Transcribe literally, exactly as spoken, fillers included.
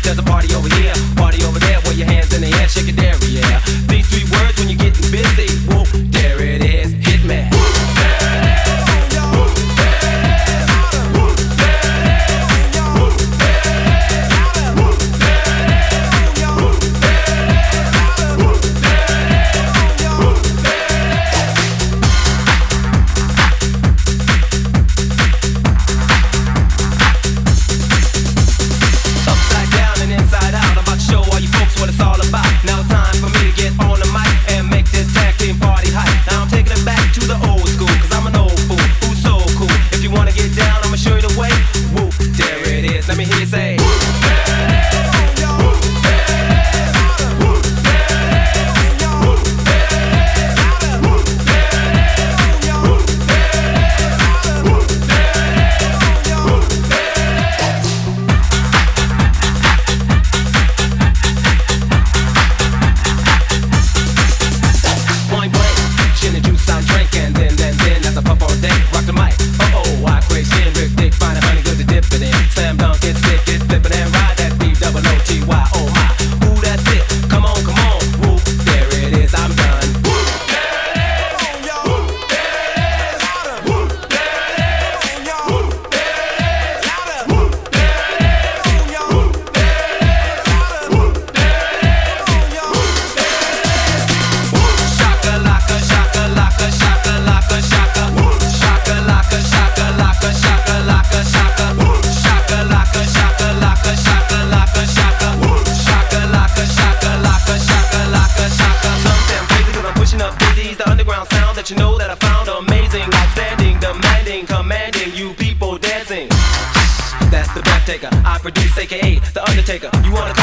There's a party over here, party over there. Wave your hands in the air, shake it there, yeah. These three words when you're getting busy. Whoop, there it is, hit me. Let me hear you say. Point blank, gin and juice I'm drinking, then, then, then, that's a puff all day. Rock the mic. Uh oh, I crave gin, Rick Dick, fine and honey, good to dip it in. Slam dunk, get sick, get flippin' and ride that B double O T Y. Oh my, ooh, that's it. Come on, come on, whoop, there it is, I'm done. You know that I found amazing, outstanding, demanding, commanding, you people dancing. That's the breath taker, I produce, aka The Undertaker. You wanna